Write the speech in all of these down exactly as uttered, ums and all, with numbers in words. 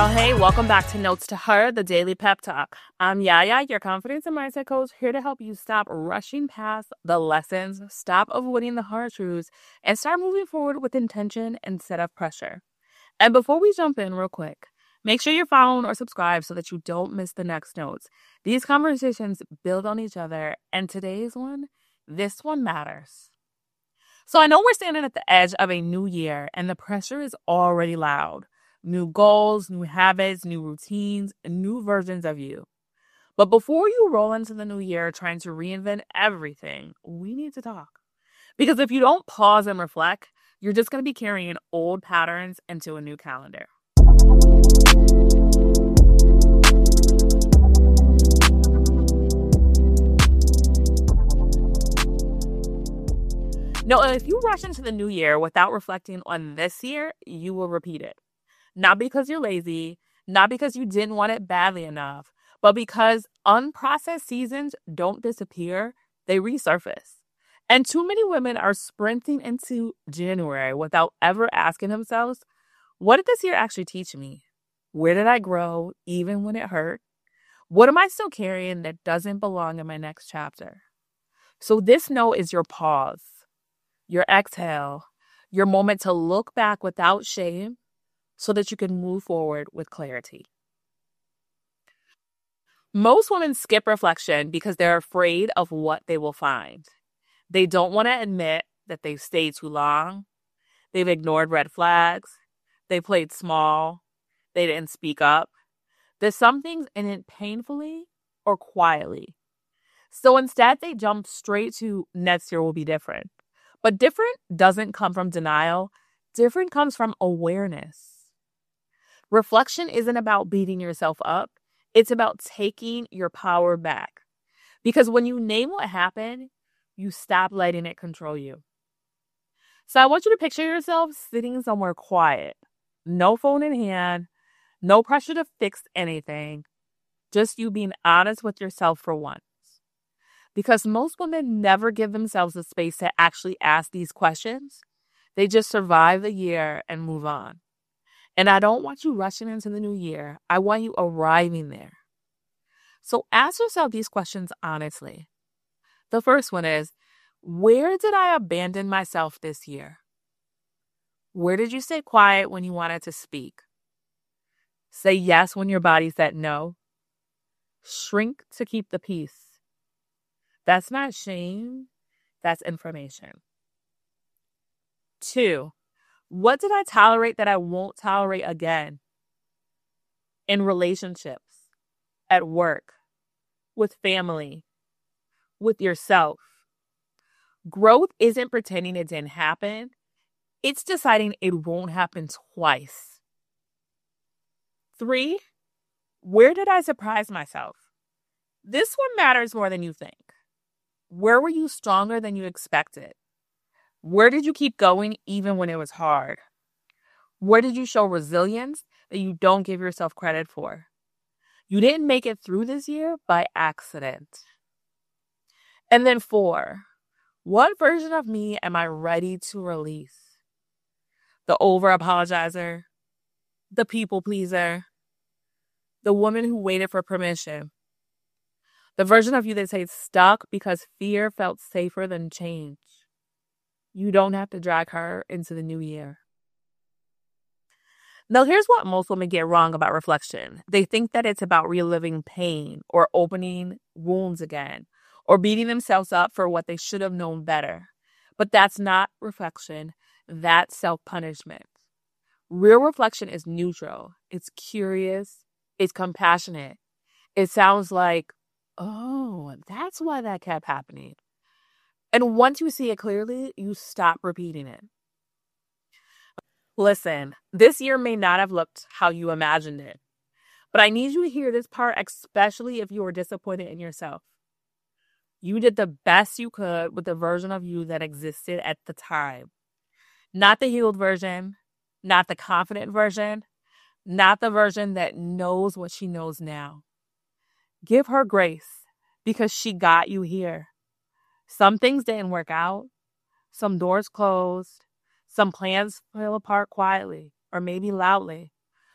Well, hey, welcome back to Notes to Her, the daily pep talk. I'm Yaya, your confidence and mindset coach, here to help you stop rushing past the lessons, stop avoiding the hard truths, and start moving forward with intention instead of pressure. And before we jump in real quick, make sure you're following or subscribed so that you don't miss the next notes. These conversations build on each other, and today's one, this one matters. So I know we're standing at the edge of a new year, and the pressure is already loud. New goals, new habits, new routines, and new versions of you. But before you roll into the new year trying to reinvent everything, we need to talk. Because if you don't pause and reflect, you're just going to be carrying old patterns into a new calendar. No, if you rush into the new year without reflecting on this year, you will repeat it. Not because you're lazy, not because you didn't want it badly enough, but because unprocessed seasons don't disappear, they resurface. And too many women are sprinting into January without ever asking themselves, what did this year actually teach me? Where did I grow, even when it hurt? What am I still carrying that doesn't belong in my next chapter? So this note is your pause, your exhale, your moment to look back without shame, so that you can move forward with clarity. Most women skip reflection because they're afraid of what they will find. They don't want to admit that they've stayed too long. They've ignored red flags. They played small. They didn't speak up. There's some things in it painfully or quietly. So instead, they jump straight to next year will be different. But different doesn't come from denial. Different comes from awareness. Reflection isn't about beating yourself up. It's about taking your power back. Because when you name what happened, you stop letting it control you. So I want you to picture yourself sitting somewhere quiet. No phone in hand. No pressure to fix anything. Just you being honest with yourself for once. Because most women never give themselves the space to actually ask these questions. They just survive the year and move on. And I don't want you rushing into the new year. I want you arriving there. So ask yourself these questions honestly. The first one is, where did I abandon myself this year? Where did you stay quiet when you wanted to speak? Say yes when your body said no. Shrink to keep the peace. That's not shame. That's information. Two, what did I tolerate that I won't tolerate again? In relationships, at work, with family, with yourself. Growth isn't pretending it didn't happen. It's deciding it won't happen twice. Three, where did I surprise myself? This one matters more than you think. Where were you stronger than you expected? Where did you keep going even when it was hard? Where did you show resilience that you don't give yourself credit for? You didn't make it through this year by accident. And then four, what version of me am I ready to release? The over-apologizer, the people pleaser, the woman who waited for permission, the version of you that stayed stuck because fear felt safer than change. You don't have to drag her into the new year. Now, here's what most women get wrong about reflection. They think that it's about reliving pain or opening wounds again or beating themselves up for what they should have known better. But that's not reflection. That's self-punishment. Real reflection is neutral. It's curious. It's compassionate. It sounds like, oh, that's why that kept happening. And once you see it clearly, you stop repeating it. Listen, this year may not have looked how you imagined it, but I need you to hear this part, especially if you were disappointed in yourself. You did the best you could with the version of you that existed at the time. Not the healed version, not the confident version, not the version that knows what she knows now. Give her grace because she got you here. Some things didn't work out. Some doors closed. Some plans fell apart quietly or maybe loudly.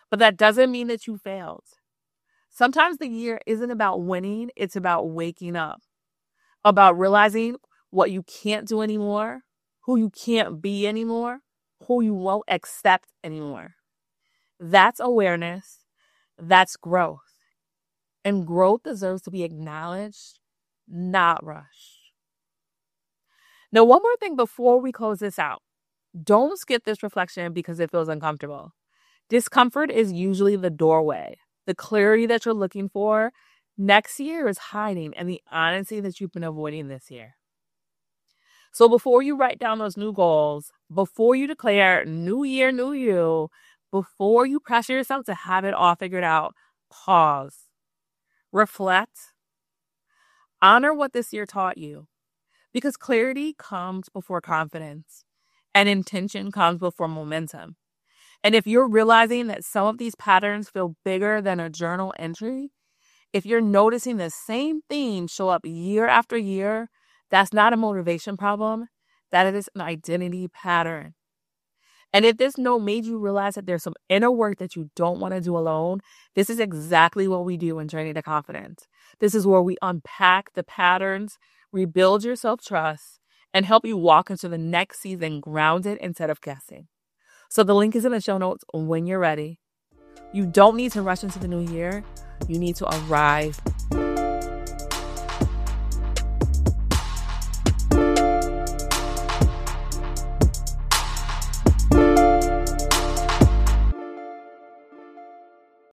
But that doesn't mean that you failed. Sometimes the year isn't about winning, it's about waking up, about realizing what you can't do anymore, who you can't be anymore, who you won't accept anymore. That's awareness. That's growth. And growth deserves to be acknowledged, not rushed. Now, one more thing before we close this out. Don't skip this reflection because it feels uncomfortable. Discomfort is usually the doorway. The clarity that you're looking for next year is hiding in the honesty that you've been avoiding this year. So before you write down those new goals, before you declare new year, new you, before you pressure yourself to have it all figured out, pause, reflect, honor what this year taught you, because clarity comes before confidence and intention comes before momentum. And if you're realizing that some of these patterns feel bigger than a journal entry, if you're noticing the same themes show up year after year, that's not a motivation problem. That is an identity pattern. And if this note made you realize that there's some inner work that you don't want to do alone, this is exactly what we do in Journey to Confidence. This is where we unpack the patterns, rebuild your self-trust, and help you walk into the next season grounded instead of guessing. So the link is in the show notes when you're ready. You don't need to rush into the new year. You need to arrive